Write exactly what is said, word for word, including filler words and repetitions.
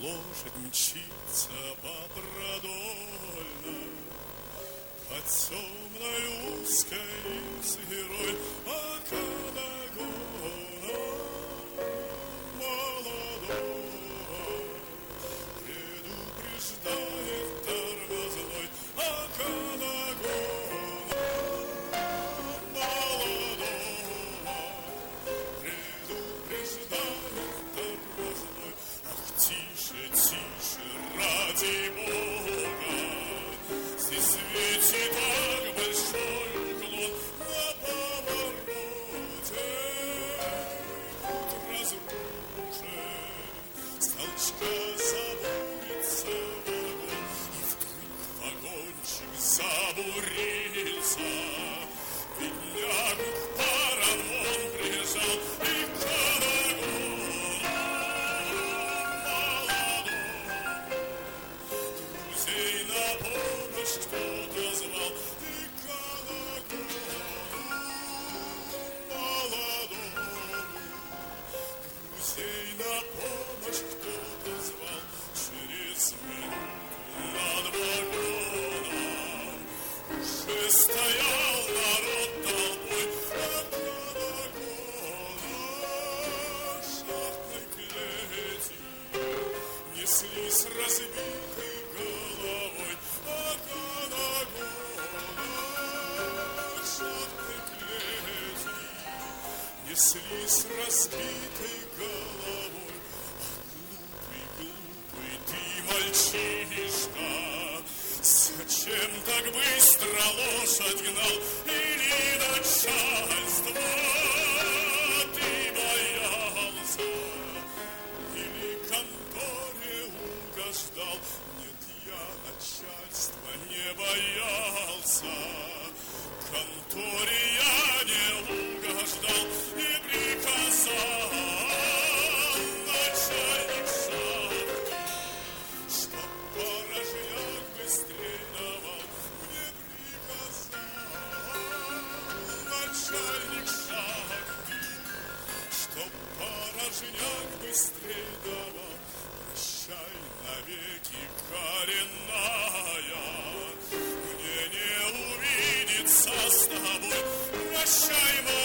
лошадь мчится по продольной, по темной узкой сырой, а колокола молодого предупреждает тормозной, а колокола молодого предупреждает тормозной. Ах, тише, тише, ради Бога, здесь ведь и так большой уклон на повороте. Путь разрушен, с толчка забурится вагон, и вдруг вагончик забурился. Беднягу к парам он прижал, и колокола друзей на помощь кто-то звал, и колокола молодому друзей на помощь кто-то звал. Через минуту над вагоном уже стоял народ толпой, а колокола шахтной клети неслись разбитой головой, а колокола шахтной клети неслись разбитой головой. Ах, глупый, глупый ты мальчишка, зачем так быстро лошадь гнал? Или начальство ты боялся, или конторе угождал? Нет, я начальства не боялся, конторе я не угождал, и приказал начальник шахты, чтоб порожняк быстрей давал. Мне приказал начальник шахты, чтоб порожняк быстрей давал. Прощай навеки, коренная, мне не увидеться с тобой. Прощай, моя